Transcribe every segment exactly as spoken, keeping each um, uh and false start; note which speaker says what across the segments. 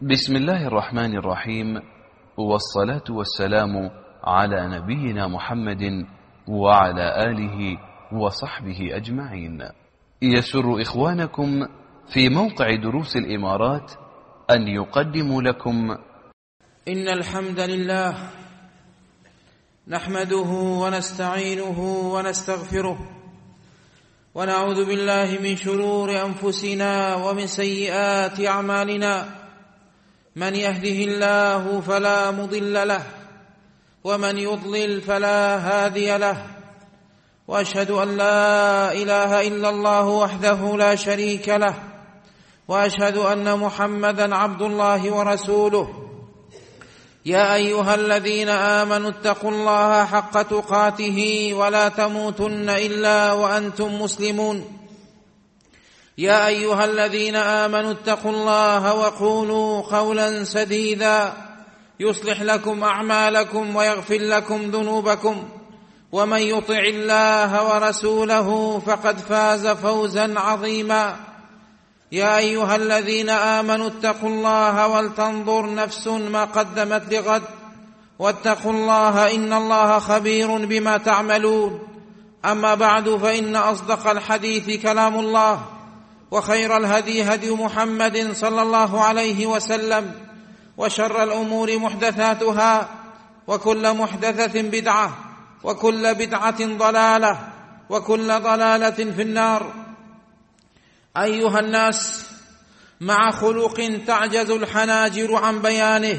Speaker 1: بسم الله الرحمن الرحيم، والصلاة والسلام على نبينا محمد وعلى آله وصحبه أجمعين. يسر إخوانكم في موقع دروس الإمارات أن يقدموا لكم
Speaker 2: إن الحمد لله نحمده ونستعينه ونستغفره ونعوذ بالله من شرور أنفسنا ومن سيئات أعمالنا. من يهده الله فلا مضل له ومن يضلل فلا هادي له، وأشهد أن لا إله إلا الله وحده لا شريك له، وأشهد أن محمدا عبد الله ورسوله. يا أيها الذين آمنوا اتقوا الله حق تقاته ولا تموتن إلا وأنتم مسلمون. يا أيها الذين آمنوا اتقوا الله وقولوا قولا سديدا يصلح لكم أعمالكم ويغفر لكم ذنوبكم، ومن يطع الله ورسوله فقد فاز فوزا عظيما. يا أيها الذين آمنوا اتقوا الله ولتنظر نفس ما قدمت لغد، واتقوا الله إن الله خبير بما تعملون. أما بعد، فإن أصدق الحديث كلام الله، وخير الهدي هدي محمد صلى الله عليه وسلم، وشر الأمور محدثاتها، وكل محدثة بدعة، وكل بدعة ضلالة، وكل ضلالة في النار. أيها الناس، مع خلق تعجز الحناجر عن بيانه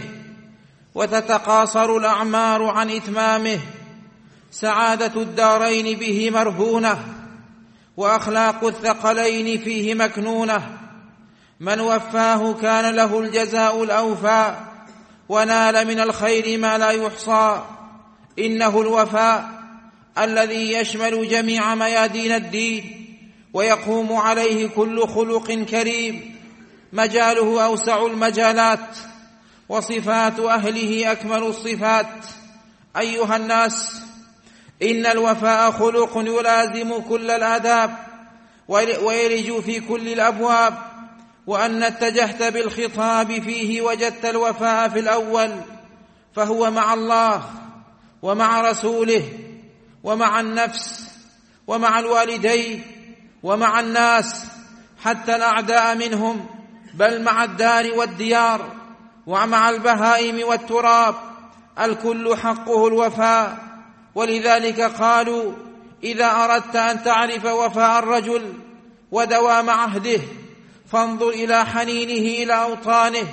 Speaker 2: وتتقاصر الأعمار عن إتمامه، سعادة الدارين به مرهونة، وأخلاق الثقلين فيه مكنونة. من وفاه كان له الجزاء الأوفى، ونال من الخير ما لا يحصى. إنه الوفاء الذي يشمل جميع ميادين الدين، ويقوم عليه كل خلق كريم. مجاله أوسع المجالات، وصفات أهله أكمل الصفات. أيها الناس، إن الوفاء خلق يلازم كل الآداب ويلج في كل الأبواب، وأن اتجهت بالخطاب فيه وجدت الوفاء في الأول، فهو مع الله ومع رسوله ومع النفس ومع الوالدين ومع الناس حتى الأعداء منهم، بل مع الدار والديار ومع البهائم والتراب. الكل حقه الوفاء. ولذلك قالوا: إذا أردت أن تعرف وفاء الرجل ودوام عهده فانظر إلى حنينه إلى أوطانه،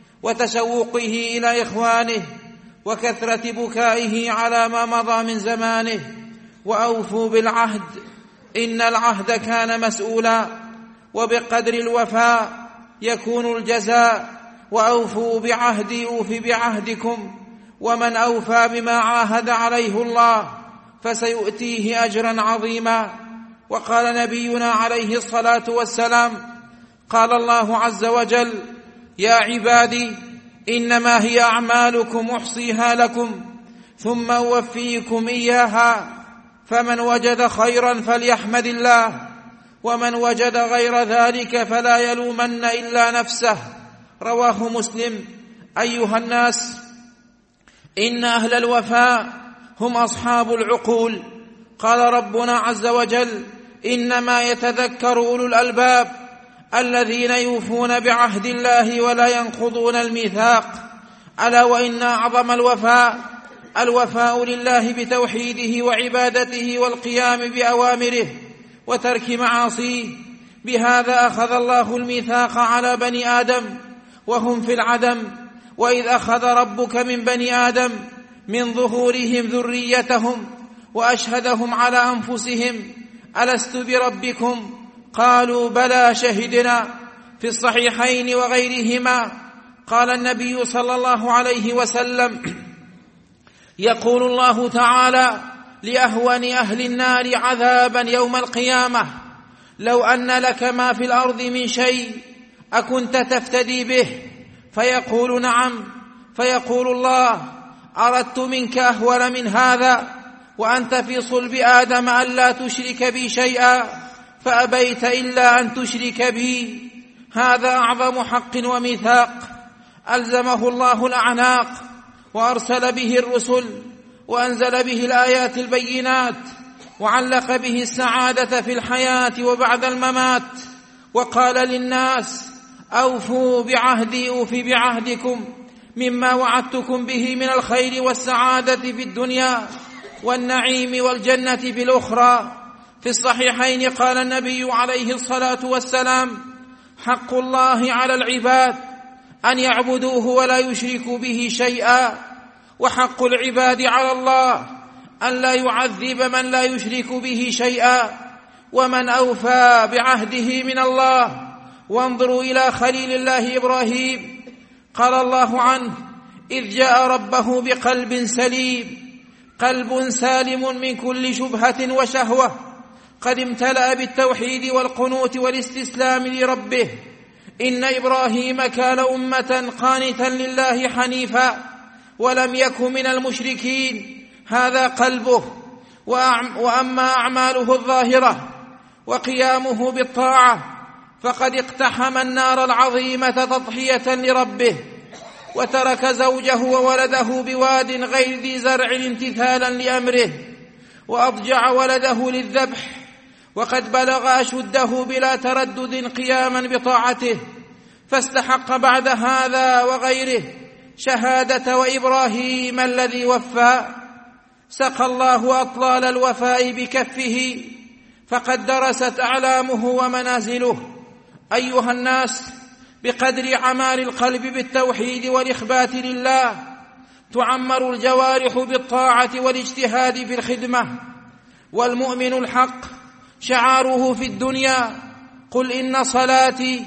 Speaker 2: وتشوقه إلى إخوانه، وكثرة بكائه على ما مضى من زمانه. وأوفوا بالعهد، إن العهد كان مسؤولا، وبقدر الوفاء يكون الجزاء. وأوفوا بعهدي أوف بعهدكم، ومن أوفى بما عاهد عليه الله فسيؤتيه أجرا عظيما. وقال نبينا عليه الصلاة والسلام: قال الله عز وجل: يا عبادي إنما هي أعمالكم أحصيها لكم ثم أوفيكم إياها، فمن وجد خيرا فليحمد الله، ومن وجد غير ذلك فلا يلومن إلا نفسه. رواه مسلم. أيها الناس، إن أهل الوفاء هم أصحاب العقول. قال ربنا عز وجل: إنما يتذكر أولو الألباب الذين يوفون بعهد الله ولا ينقضون الميثاق. ألا وإن أعظم الوفاء الوفاء لله بتوحيده وعبادته والقيام بأوامره وترك معاصيه. بهذا أخذ الله الميثاق على بني آدم وهم في العدم. وإذ أخذ ربك من بني آدم من ظهورهم ذريتهم وأشهدهم على أنفسهم ألست بربكم؟ قالوا بلى شهدنا. في الصحيحين وغيرهما قال النبي صلى الله عليه وسلم: يقول الله تعالى لأهون أهل النار عذابا يوم القيامة: لو أن لك ما في الأرض من شيء أكنت تفتدي به؟ فيقول: نعم. فيقول الله: أردت منك أهون من هذا، وأنت في صلب آدم ألا تشرك بي شيئا، فأبيت إلا أن تشرك بي. هذا أعظم حق وميثاق. ألزمه الله الأعناق وأرسل به الرسل وأنزل به الآيات البينات وعلق به السعادة في الحياة وبعد الممات، وقال للناس: أوفوا بعهدي أوف بعهدكم مما وعدتكم به من الخير والسعادة في الدنيا والنعيم والجنة في الأخرى. في الصحيحين قال النبي عليه الصلاة والسلام: حق الله على العباد أن يعبدوه ولا يشركوا به شيئا، وحق العباد على الله أن لا يعذب من لا يشرك به شيئا، ومن أوفى بعهده من الله. وانظروا إلى خليل الله إبراهيم، قال الله عنه: إذ جاء ربه بقلب سليم، قلب سالم من كل شبهة وشهوة، قد امتلأ بالتوحيد والقنوت والاستسلام لربه. إن إبراهيم كان أمة قانتا لله حنيفا ولم يكن من المشركين، هذا قلبه. وأما أعماله الظاهرة وقيامه بالطاعة فقد اقتحم النار العظيمة تضحية لربه، وترك زوجه وولده بواد غير ذي زرع امتثالا لأمره، وأضجع ولده للذبح وقد بلغ أشده بلا تردد قياما بطاعته، فاستحق بعد هذا وغيره شهادة وإبراهيم الذي وفى. سقى الله أطلال الوفاء بكفه، فقد درست أعلامه ومنازله. أيها الناس، بقدر عمال القلب بالتوحيد والإخبات لله تعمر الجوارح بالطاعة والاجتهاد في الخدمة. والمؤمن الحق شعاره في الدنيا: قل إن صلاتي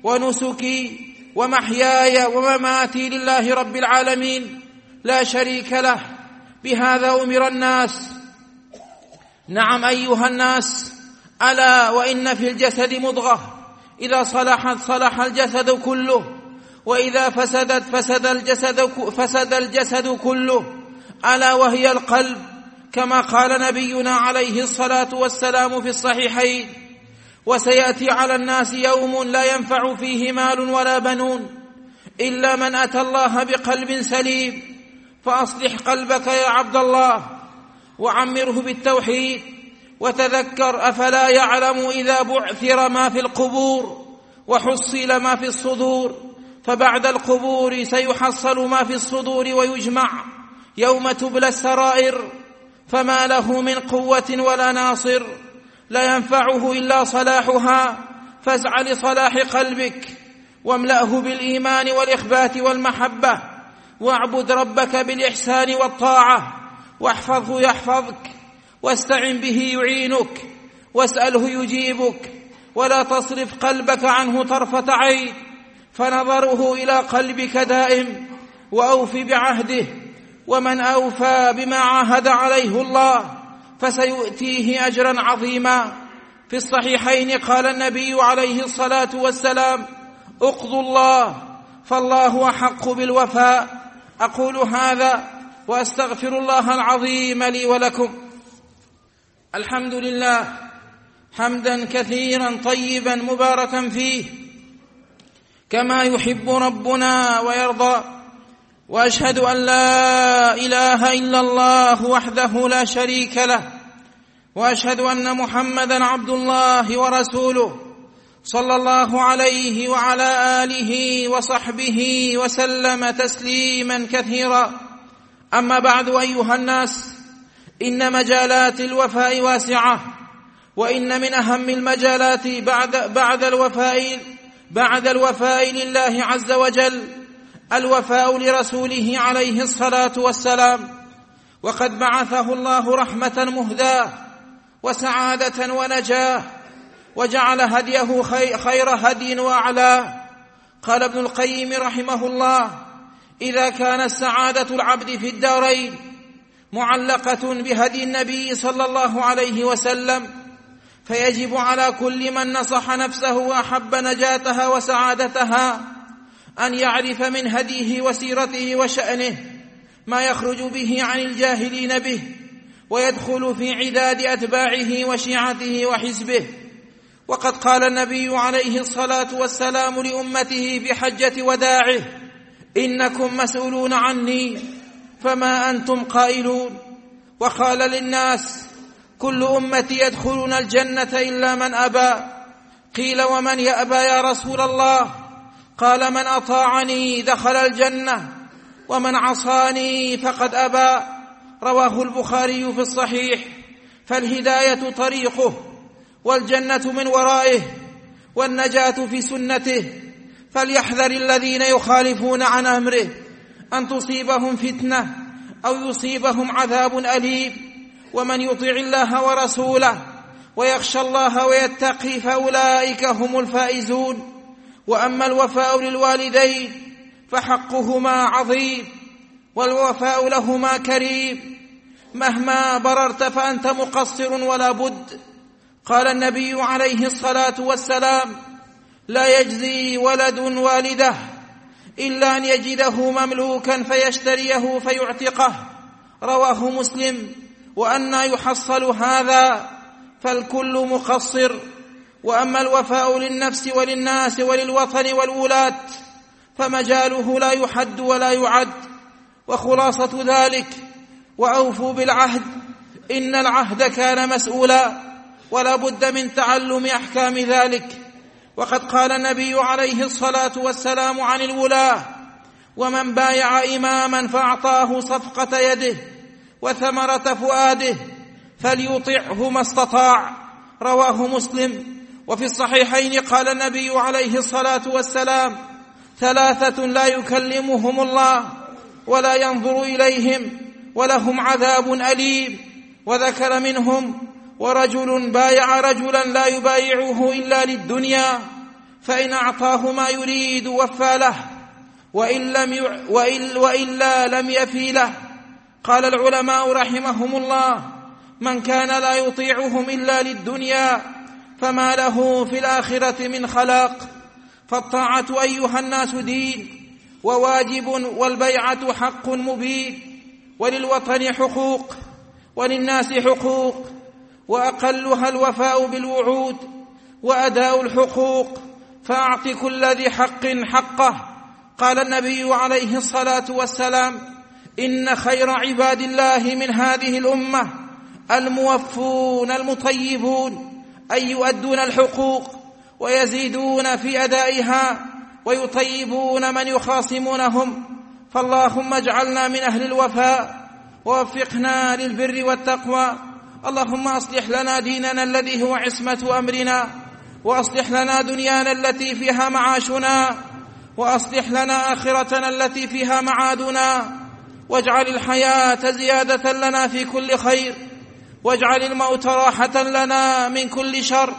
Speaker 2: ونسكي ومحياي ومماتي لله رب العالمين لا شريك له. بهذا أمر الناس. نعم أيها الناس، ألا وإن في الجسد مضغة إذا صلحت صلح الجسد كله، وإذا فسدت فسد الجسد, فسد الجسد كله، ألا وهي القلب، كما قال نبينا عليه الصلاة والسلام في الصحيحين: وسيأتي على الناس يوم لا ينفع فيه مال ولا بنون إلا من أتى الله بقلب سليم. فأصلح قلبك يا عبد الله، وعمره بالتوحيد، وتذكر: أفلا يعلم إذا بعثر ما في القبور وحصل ما في الصدور، فبعد القبور سيحصل ما في الصدور ويجمع يوم تبلى السرائر، فما له من قوة ولا ناصر لا ينفعه إلا صلاحها. فاسع لصلاح قلبك واملأه بالإيمان والإخبات والمحبة، واعبد ربك بالإحسان والطاعة، واحفظه يحفظك، واستعن به يعينك، واسأله يجيبك، ولا تصرف قلبك عنه طرفة عين، فنظره إلى قلبك دائم. وأوف بعهده، ومن أوفى بما عاهد عليه الله فسيؤتيه أجرا عظيما. في الصحيحين قال النبي عليه الصلاة والسلام: اقضوا الله فالله أحق بالوفاء. أقول هذا وأستغفر الله العظيم لي ولكم. الحمد لله حمدا كثيرا طيبا مباركا فيه كما يحب ربنا ويرضى، وأشهد أن لا إله إلا الله وحده لا شريك له، وأشهد أن محمدا عبد الله ورسوله صلى الله عليه وعلى آله وصحبه وسلم تسليما كثيرا. أما بعد، أيها الناس، إن مجالات الوفاء واسعة، وإن من أهم المجالات بعد, بعد, الوفاء بعد الوفاء لله عز وجل الوفاء لرسوله عليه الصلاة والسلام، وقد بعثه الله رحمة مهداة وسعادة ونجاة، وجعل هديه خير هدي وأعلاه. قال ابن القيم رحمه الله: إذا كانت سعادة العبد في الدارين معلقة بهدي النبي صلى الله عليه وسلم، فيجب على كل من نصح نفسه وأحب نجاتها وسعادتها أن يعرف من هديه وسيرته وشأنه ما يخرج به عن الجاهلين به، ويدخل في عداد أتباعه وشيعته وحزبه. وقد قال النبي عليه الصلاة والسلام لأمته بحجة وداعه: إنكم مسؤولون عني فما أنتم قائلون. وقال للناس: كل أمتي يدخلون الجنة إلا من أبى. قيل: ومن يأبى يا رسول الله؟ قال: من أطاعني دخل الجنة ومن عصاني فقد أبى. رواه البخاري في الصحيح. فالهداية طريقه، والجنة من ورائه، والنجاة في سنته. فليحذر الذين يخالفون عن أمره أن تصيبهم فتنة أو يصيبهم عذاب أليم. ومن يطع الله ورسوله ويخشى الله ويتقي فأولئك هم الفائزون. وأما الوفاء للوالدين فحقهما عظيم، والوفاء لهما كريم. مهما بررت فأنت مقصر ولا بد. قال النبي عليه الصلاة والسلام: لا يجزي ولد والده إلا أن يجده مملوكا فيشتريه فيعتقه. رواه مسلم. وأنى يحصل هذا؟ فالكل مقصر. وأما الوفاء للنفس وللناس وللوطن والولاة فمجاله لا يحد ولا يعد. وخلاصة ذلك: وأوفوا بالعهد إن العهد كان مسؤولا، ولا بد من تعلم أحكام ذلك. وقد قال النبي عليه الصلاة والسلام عن الولاة: ومن بايع إماما فأعطاه صفقة يده وثمرة فؤاده فليطعه ما استطاع. رواه مسلم. وفي الصحيحين قال النبي عليه الصلاة والسلام: ثلاثة لا يكلمهم الله ولا ينظر إليهم ولهم عذاب أليم. وذكر منهم: ورجل بايع رجلا لا يبايعه إلا للدنيا فإن أعطاه ما يريد وفى له وإن لم ي... وإن... وإلا لم يفي له. قال العلماء رحمهم الله: من كان لا يطيعهم إلا للدنيا فما له في الآخرة من خلاق. فالطاعة أيها الناس دين وواجب، والبيعة حق مبين. وللوطن حقوق وللناس حقوق، وأقلها الوفاء بالوعود وأداء الحقوق. فأعط كل ذي حق حقه. قال النبي عليه الصلاة والسلام: إن خير عباد الله من هذه الأمة الموفون المطيبون، أي يؤدون الحقوق ويزيدون في أدائها ويطيبون من يخاصمونهم. فاللهم اجعلنا من أهل الوفاء ووفقنا للبر والتقوى. اللهم أصلح لنا ديننا الذي هو عصمة أمرنا، وأصلح لنا دنيانا التي فيها معاشنا، وأصلح لنا آخرتنا التي فيها معادنا. واجعل الحياة زيادة لنا في كل خير، واجعل الموت راحة لنا من كل شر.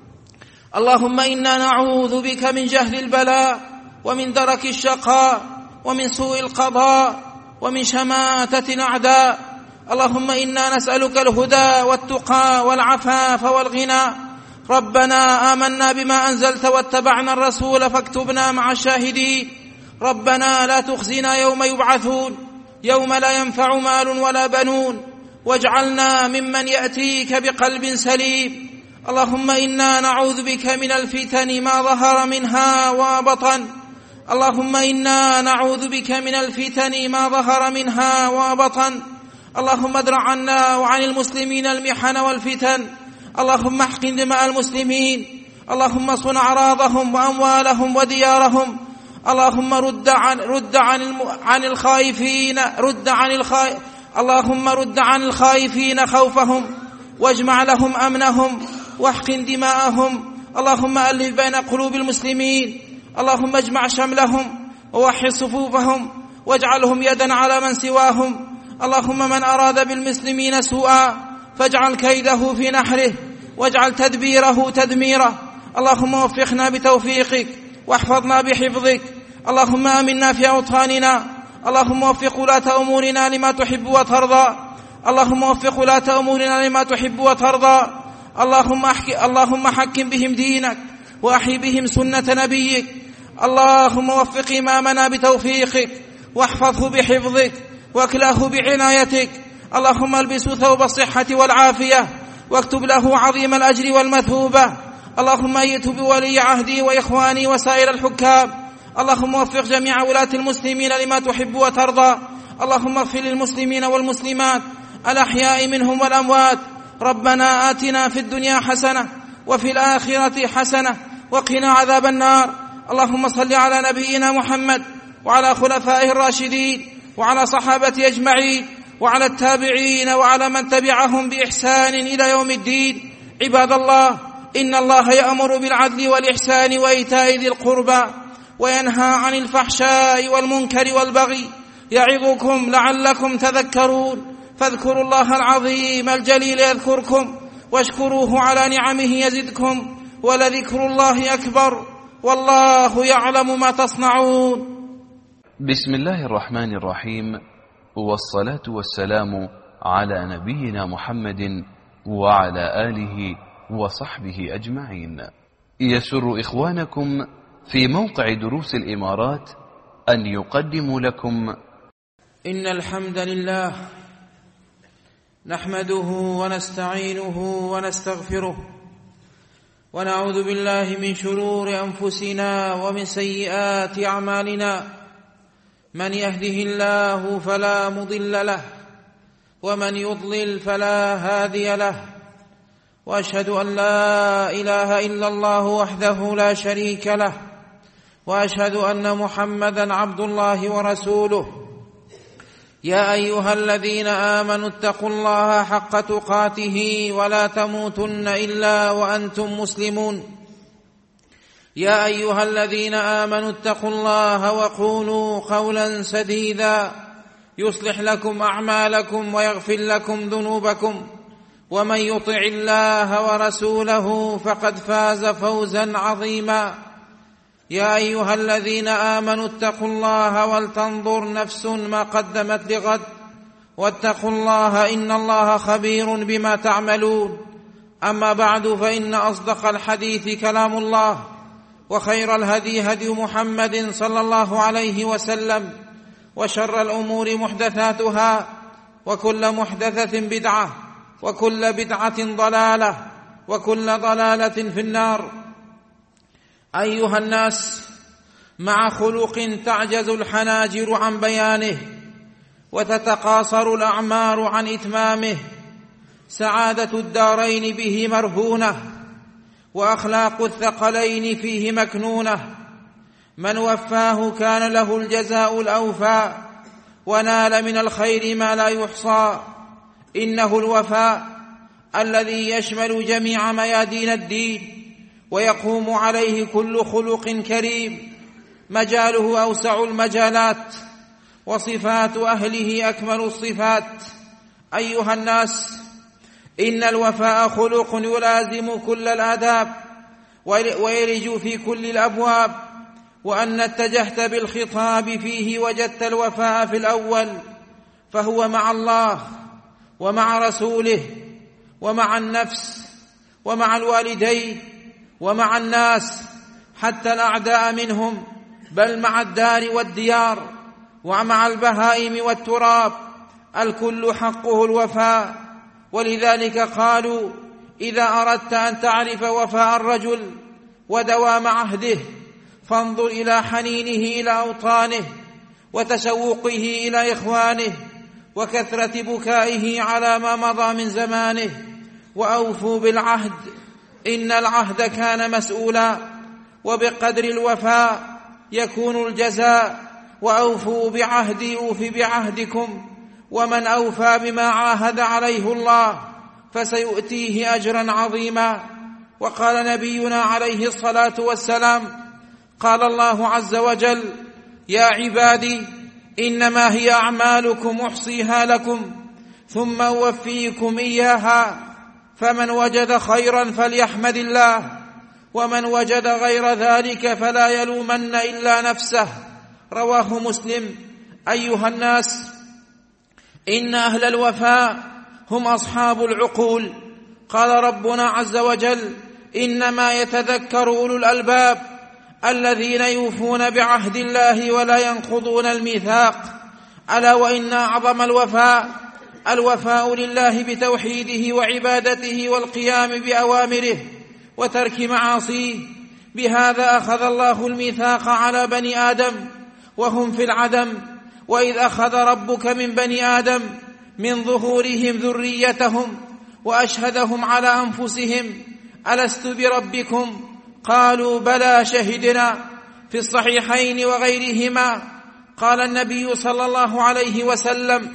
Speaker 2: اللهم إنا نعوذ بك من جهل البلاء ومن درك الشقاء ومن سوء القضاء ومن شماتة الأعداء. اللهم إنا نسألك الهدى والتقى والعفاف والغنى. ربنا آمنا بما أنزلت واتبعنا الرسول فاكتبنا مع الشاهدين. ربنا لا تخزنا يوم يبعثون، يوم لا ينفع مال ولا بنون، واجعلنا ممن يأتيك بقلب سليم. اللهم إنا نعوذ بك من الفتن ما ظهر منها وبطن. اللهم إنا نعوذ بك من الفتن ما ظهر منها وبطن. اللهم ادرع عنا وعن المسلمين المحن والفتن. اللهم احقن دماء المسلمين. اللهم صن أعراضهم وأموالهم وديارهم. اللهم رد عن رد عن الم... عن الخائفين رد عن الخائف اللهم رد عن الخائفين خوفهم، واجمع لهم أمنهم، واحقن دماءهم. اللهم ألف بين قلوب المسلمين. اللهم اجمع شملهم ووحد صفوفهم، واجعلهم يدا على من سواهم. اللهم من أراد بالمسلمين سوءا فاجعل كيده في نحره، واجعل تدبيره تدميره. اللهم وفقنا بتوفيقك واحفظنا بحفظك. اللهم آمنا في أوطاننا. اللهم وفق ولاة أمورنا لما تحب وترضى. اللهم وفق ولاة أمورنا لما تحب وترضى. اللهم احكي اللهم حكم بهم دينك وأحي بهم سنة نبيك. اللهم وفق إمامنا بتوفيقك واحفظه بحفظك واكلاه بعنايتك. اللهم البسه ثوب الصحة والعافية واكتب له عظيم الأجر والمثوبة. اللهم أيته بولي عهدي وإخواني وسائر الحكام. اللهم وفق جميع ولاة المسلمين لما تحب وترضى. اللهم اغفر للمسلمين والمسلمات الأحياء منهم والأموات. ربنا آتنا في الدنيا حسنة وفي الآخرة حسنة وقنا عذاب النار. اللهم صل على نبينا محمد وعلى خلفائه الراشدين وعلى صحابته أجمعين وعلى التابعين وعلى من تبعهم بإحسان إلى يوم الدين. عباد الله، إن الله يأمر بالعدل والإحسان وإيتاء ذي القربى وينهى عن الفحشاء والمنكر والبغي يعظكم لعلكم تذكرون. فاذكروا الله العظيم الجليل يذكركم واشكروه على نعمه يزدكم ولذكر الله أكبر والله يعلم ما تصنعون.
Speaker 1: بسم الله الرحمن الرحيم، والصلاة والسلام على نبينا محمد وعلى آله وصحبه أجمعين. يسر إخوانكم في موقع دروس الإمارات أن يقدموا لكم
Speaker 2: إن الحمد لله نحمده ونستعينه ونستغفره ونعوذ بالله من شرور أنفسنا ومن سيئات أعمالنا. من يهده الله فلا مضل له ومن يضلل فلا هادي له. وأشهد أن لا إله إلا الله وحده لا شريك له وأشهد أن محمدا عبد الله ورسوله. يا أيها الذين آمنوا اتقوا الله حق تقاته ولا تموتن إلا وأنتم مسلمون. يا أيها الذين آمنوا اتقوا الله وقولوا قولا سديدا يصلح لكم أعمالكم ويغفر لكم ذنوبكم ومن يطع الله ورسوله فقد فاز فوزا عظيما. يا أيها الذين آمنوا اتقوا الله ولتنظر نفس ما قدمت لغد واتقوا الله إن الله خبير بما تعملون. أما بعد، فإن أصدق الحديث كلام الله وخير الهدي هدي محمد صلى الله عليه وسلم وشر الأمور محدثاتها وكل محدثة بدعة وكل بدعة ضلالة وكل ضلالة في النار. أيها الناس، مع خلق تعجز الحناجر عن بيانه وتتقاصر الأعمار عن إتمامه، سعادة الدارين به مرهونة وأخلاق الثقلين فيه مكنونة. من وفاه كان له الجزاء الأوفى ونال من الخير ما لا يحصى. إنه الوفاء الذي يشمل جميع ميادين الدين ويقوم عليه كل خلق كريم. مجاله أوسع المجالات وصفات أهله أكمل الصفات. أيها الناس، إن الوفاء خلق يلازم كل الآداب ويلج في كل الأبواب، وأن اتجهت بالخطاب فيه وجدت الوفاء في الأول، فهو مع الله ومع رسوله ومع النفس ومع الوالدين ومع الناس حتى الأعداء منهم، بل مع الدار والديار ومع البهائم والتراب. الكل حقه الوفاء. ولذلك قالوا: إذا أردت أن تعرف وفاء الرجل ودوام عهده فانظر إلى حنينه إلى أوطانه وتشوقه إلى إخوانه وكثرة بكائه على ما مضى من زمانه. وأوفوا بالعهد إن العهد كان مسؤولا، وبقدر الوفاء يكون الجزاء. وأوفوا بعهدي أوف بعهدكم، ومن أوفى بما عاهد عليه الله فسيؤتيه أجرا عظيما. وقال نبينا عليه الصلاة والسلام: قال الله عز وجل: يا عبادي إنما هي أعمالكم أحصيها لكم ثم أوفيكم إياها، فمن وجد خيرا فليحمد الله، ومن وجد غير ذلك فلا يلومن إلا نفسه. رواه مسلم. أيها الناس، إن أهل الوفاء هم أصحاب العقول. قال ربنا عز وجل: إنما يتذكر أولو الألباب الذين يوفون بعهد الله ولا ينقضون الميثاق. ألا وإن أعظم الوفاء الوفاء لله بتوحيده وعبادته والقيام بأوامره وترك معاصيه. بهذا أخذ الله الميثاق على بني آدم وهم في العدم، وإذ أخذ ربك من بني آدم من ظهورهم ذريتهم وأشهدهم على أنفسهم ألست بربكم قالوا بلى شهدنا. في الصحيحين وغيرهما قال النبي صلى الله عليه وسلم: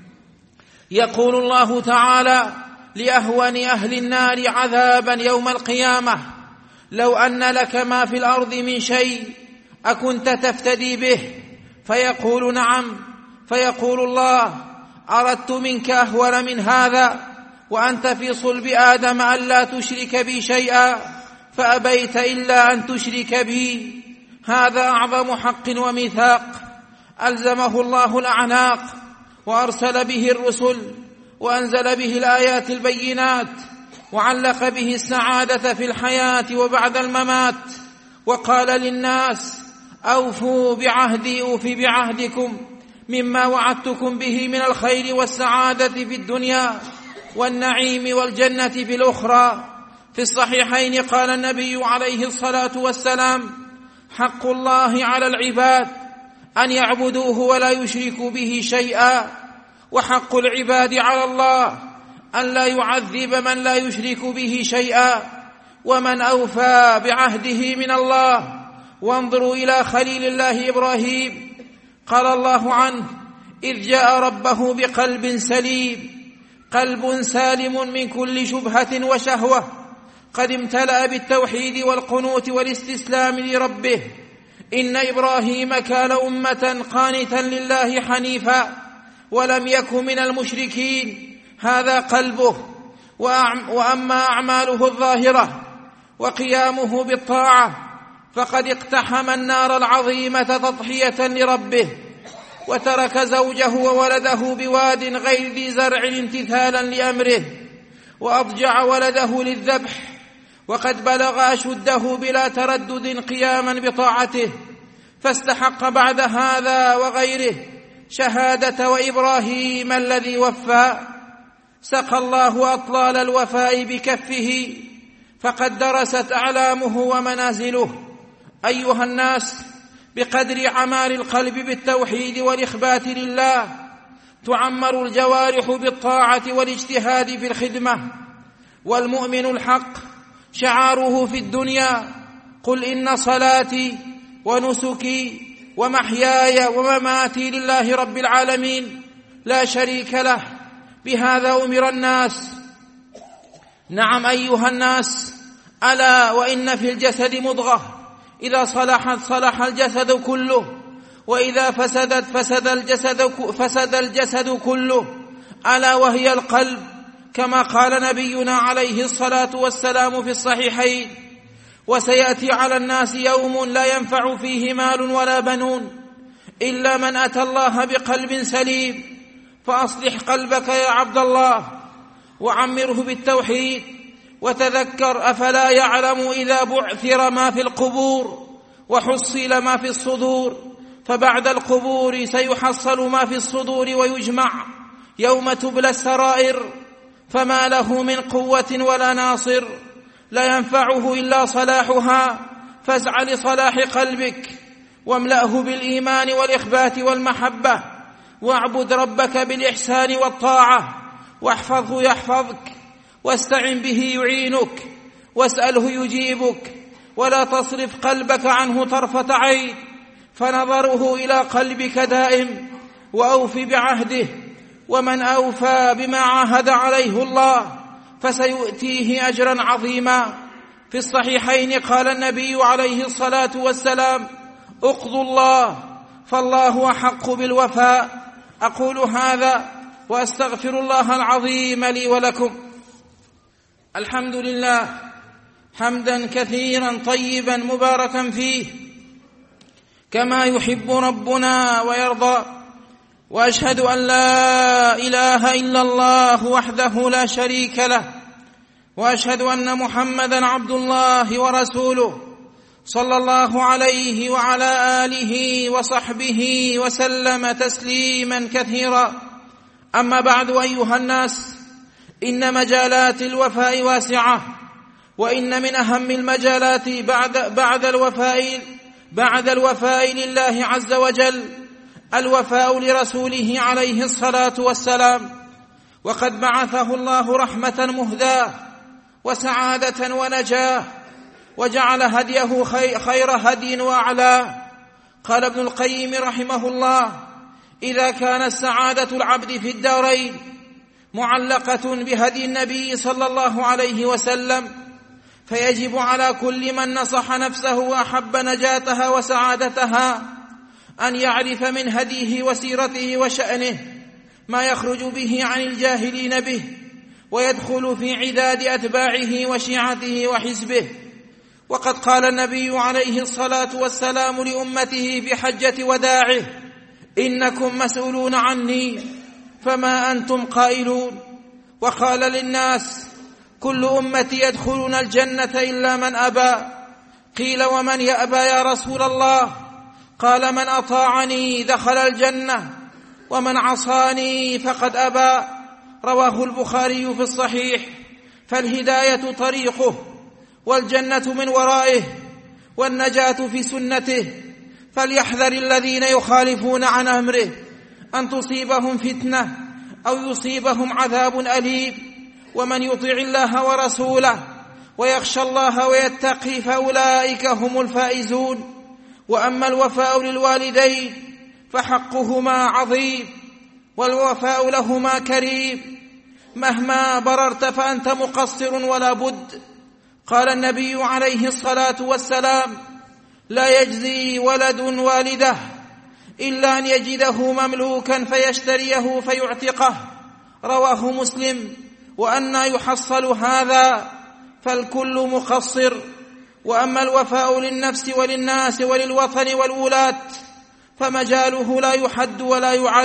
Speaker 2: يقول الله تعالى لأهون أهل النار عذابا يوم القيامة: لو أن لك ما في الأرض من شيء أكنت تفتدي به؟ فيقول: نعم. فيقول الله: أردت منك أهون من هذا وأنت في صلب آدم ألا تشرك بي شيئا فأبيت إلا أن تشرك بي. هذا أعظم حق وميثاق ألزمه الله الأعناق وأرسل به الرسل وأنزل به الآيات البينات وعلق به السعادة في الحياة وبعد الممات، وقال للناس: أوفوا بعهدي أوف بعهدكم مما وعدتكم به من الخير والسعادة في الدنيا والنعيم والجنة في الأخرى. في الصحيحين قال النبي عليه الصلاة والسلام: حق الله على العباد أن يعبدوه ولا يشركوا به شيئا، وحق العباد على الله أن لا يعذب من لا يشرك به شيئا. ومن أوفى بعهده من الله. وانظروا إلى خليل الله إبراهيم، قال الله عنه: إذ جاء ربه بقلب سليم، قلب سالم من كل شبهة وشهوة، قد امتلأ بالتوحيد والقنوت والاستسلام لربه. إن إبراهيم كان أمة قانتا لله حنيفا ولم يكن من المشركين. هذا قلبه. وأما أعماله الظاهرة وقيامه بالطاعة فقد اقتحم النار العظيمة تضحية لربه، وترك زوجه وولده بواد غير ذي زرع امتثالا لأمره، وأضجع ولده للذبح وقد بلغ أشده بلا تردد قياما بطاعته، فاستحق بعد هذا وغيره شهادة وإبراهيم الذي وفى. سقى الله أطلال الوفاء بكفه فقد درست أعلامه ومنازله. أيها الناس، بقدر عمار القلب بالتوحيد والإخبات لله تعمر الجوارح بالطاعة والاجتهاد في الخدمة. والمؤمن الحق شعاره في الدنيا: قل إن صلاتي ونسكي ومحياي ومماتي لله رب العالمين لا شريك له. بهذا أمر الناس. نعم أيها الناس، ألا وإن في الجسد مضغة إذا صلحت صلح الجسد كله، وإذا فسدت فسد الجسد, فسد الجسد كله، ألا وهي القلب، كما قال نبينا عليه الصلاة والسلام في الصحيحين: وسيأتي على الناس يوم لا ينفع فيه مال ولا بنون إلا من أتى الله بقلب سليم. فأصلح قلبك يا عبد الله وعمره بالتوحيد، وتذكر: أفلا يعلم إذا بعثر ما في القبور وحصل ما في الصدور، فبعد القبور سيحصل ما في الصدور ويجمع يوم تبلى السرائر، فما له من قوة ولا ناصر لا ينفعه إلا صلاحها. فاسع لصلاح قلبك واملأه بالإيمان والإخبات والمحبة، واعبد ربك بالإحسان والطاعة، واحفظه يحفظك، واستعن به يعينك، واسأله يجيبك. ولا تصرف قلبك عنه طرفة عين، فنظره إلى قلبك دائم. وأوف بعهده، ومن أوفى بما عاهد عليه الله فسيؤتيه أجرا عظيما. في الصحيحين قال النبي عليه الصلاة والسلام: اقضوا الله فالله أحق بالوفاء. أقول هذا وأستغفر الله العظيم لي ولكم. الحمد لله حمدا كثيرا طيبا مباركا فيه كما يحب ربنا ويرضى. وأشهد أن لا إله إلا الله وحده لا شريك له، وأشهد أن محمدا عبد الله ورسوله صلى الله عليه وعلى آله وصحبه وسلم تسليما كثيرا. أما بعد أيها الناس، إن مجالات الوفاء واسعة، وإن من أهم المجالات بعد, بعد, الوفاء بعد الوفاء لله عز وجل الوفاء لرسوله عليه الصلاة والسلام، وقد بعثه الله رحمة مهداة وسعادة ونجاة، وجعل هديه خير هدي وأعلى. قال ابن القيم رحمه الله: إذا كانت سعادة العبد في الدارين معلقة بهدي النبي صلى الله عليه وسلم، فيجب على كل من نصح نفسه وأحب نجاتها وسعادتها أن يعرف من هديه وسيرته وشأنه ما يخرج به عن الجاهلين به، ويدخل في عداد أتباعه وشيعته وحزبه. وقد قال النبي عليه الصلاة والسلام لأمته في حجة وداعه: إنكم مسؤولون عني فما أنتم قائلون. وقال للناس: كل أمتي يدخلون الجنة إلا من أبى. قيل: ومن يأبى يا رسول الله؟ قال: من أطاعني دخل الجنة ومن عصاني فقد أبى. رواه البخاري في الصحيح. فالهداية طريقه، والجنة من ورائه، والنجاة في سنته. فليحذر الذين يخالفون عن أمره أن تصيبهم فتنة أو يصيبهم عذاب أليم. ومن يطع الله ورسوله ويخشى الله ويتقي فأولئك هم الفائزون. وأما الوفاء للوالدين فحقهما عظيم، والوفاء لهما كريم، مهما بررت فأنت مقصر ولا بد. قال النبي عليه الصلاة والسلام: لا يجزي ولد والده إلا أن يجده مملوكا فيشتريه فيعتقه. رواه مسلم. وأنى يحصل هذا؟ فالكل مقصر. وأما الوفاء للنفس وللناس وللوطن والولاة فمجاله لا يحد ولا يعد.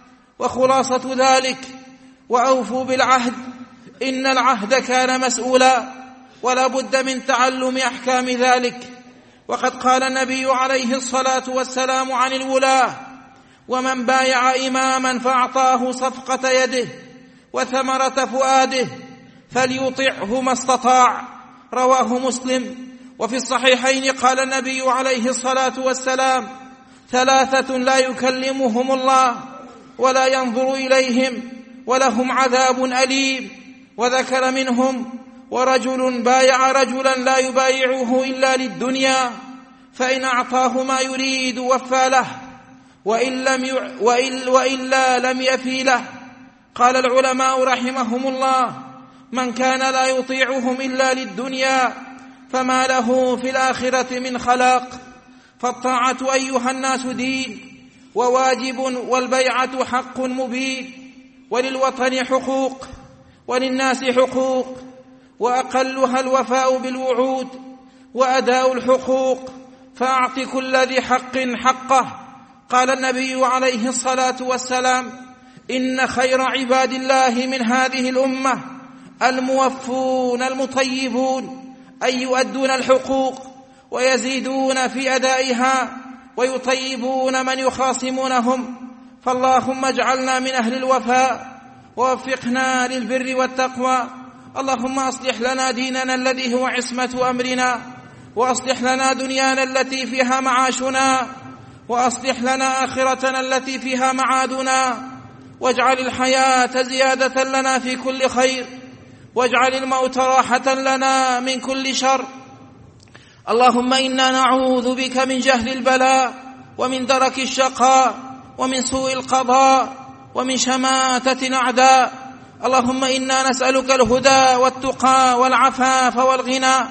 Speaker 2: وخلاصة ذلك: وأوفوا بالعهد إن العهد كان مسؤولا، ولا بد من تعلم أحكام ذلك. وقد قال النبي عليه الصلاة والسلام عن الولاة: ومن بايع إماما فأعطاه صفقة يده وثمرة فؤاده فليطعه ما استطاع. رواه مسلم. وفي الصحيحين قال النبي عليه الصلاة والسلام: ثلاثة لا يكلمهم الله ولا ينظر إليهم ولهم عذاب أليم. وذكر منهم: ورجل بايع رجلا لا يبايعه إلا للدنيا فإن أعطاه ما يريد وفى له وإن لم ي... وإن... وإلا لم يفي له. قال العلماء رحمهم الله: من كان لا يطيعهم إلا للدنيا فما له في الآخرة من خلاق. فالطاعة أيها الناس دين وواجب، والبيعة حق مبين. وللوطن حقوق وللناس حقوق، وأقلها الوفاء بالوعود وأداء الحقوق، فأعط كل ذي حق حقه. قال النبي عليه الصلاة والسلام: إن خير عباد الله من هذه الأمة الموفون المطيبون، أي يؤدون الحقوق ويزيدون في أدائها ويطيبون من يخاصمونهم. فاللهم اجعلنا من أهل الوفاء ووفقنا للبر والتقوى. اللهم أصلح لنا ديننا الذي هو عصمة أمرنا، وأصلح لنا دنيانا التي فيها معاشنا، وأصلح لنا آخرتنا التي فيها معادنا. واجعل الحياة زيادة لنا في كل خير، واجعل الموت راحة لنا من كل شر. اللهم إنا نعوذ بك من جهل البلاء ومن درك الشقاء ومن سوء القضاء ومن شماتة الأعداء. اللهم إنا نسألك الهدى والتقى والعفاف والغنى.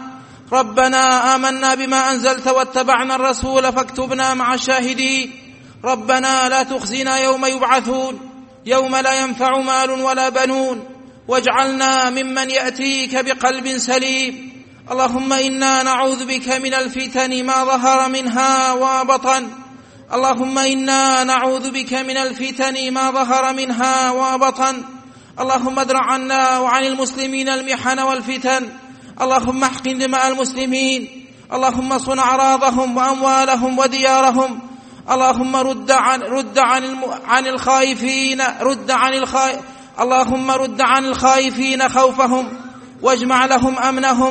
Speaker 2: ربنا آمنا بما أنزلت واتبعنا الرسول فاكتبنا مع الشاهدين. ربنا لا تخزنا يوم يبعثون، يوم لا ينفع مال ولا بنون، واجعلنا ممن يأتيك بقلب سليم. اللهم إنا نعوذ بك من الفتن ما ظهر منها وبطن. اللهم إنا نعوذ بك من الفتن ما ظهر منها وبطن. اللهم ادرع عنا وعن المسلمين المحن والفتن. اللهم احقن دماء المسلمين. اللهم صن أعراضهم وأموالهم وديارهم. اللهم رد عن رد عن الم... عن الخائفين رد عن الخائف اللهم رد عن الخائفين خوفهم، واجمع لهم أمنهم،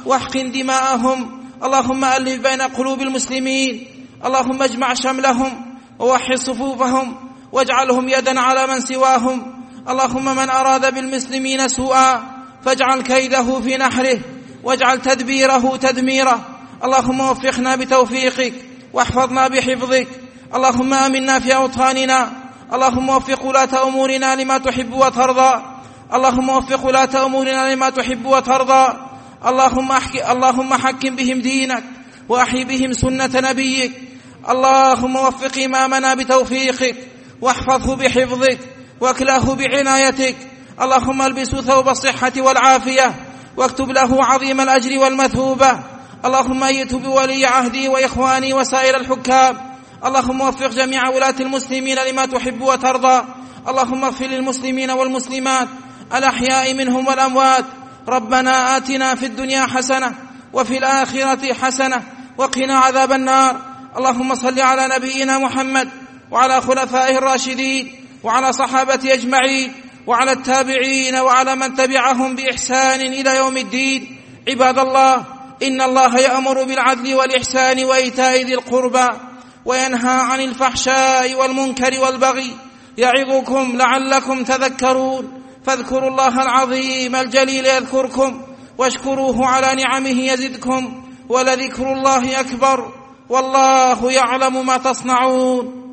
Speaker 2: واحقن دماءهم. اللهم ألف بين قلوب المسلمين، اللهم اجمع شملهم ووحد صفوفهم واجعلهم يدا على من سواهم. اللهم من أراد بالمسلمين سوءا فاجعل كيده في نحره واجعل تدبيره تدميره. اللهم وفقنا بتوفيقك واحفظنا بحفظك. اللهم آمنا في أوطاننا. اللهم وفق ولاة أمورنا لما تحب وترضى. اللهم وفق ولاة أمورنا لما تحب وترضى. اللهم احكي اللهم حكم بهم دينك وأحي بهم سنة نبيك. اللهم وفق إمامنا بتوفيقك واحفظه بحفظك واكلاه بعنايتك. اللهم البسه ثوب الصحة والعافية واكتب له عظيم الأجر والمثوبة. اللهم أيته بولي عهدي وإخواني وسائر الحكام. اللهم وفق جميع ولاة المسلمين لما تحب وترضى. اللهم اغفر للمسلمين والمسلمات الأحياء منهم والأموات. ربنا آتنا في الدنيا حسنة وفي الآخرة حسنة وقنا عذاب النار. اللهم صل على نبينا محمد وعلى خلفائه الراشدين وعلى صحابته أجمعين وعلى التابعين وعلى من تبعهم بإحسان إلى يوم الدين. عباد الله، إن الله يأمر بالعدل والإحسان وإيتاء ذي القربى وينهى عن الفحشاء والمنكر والبغي يعظكم لعلكم تذكرون. فاذكروا الله العظيم الجليل يذكركم واشكروه على نعمه يزدكم ولذكر الله أكبر والله يعلم ما تصنعون.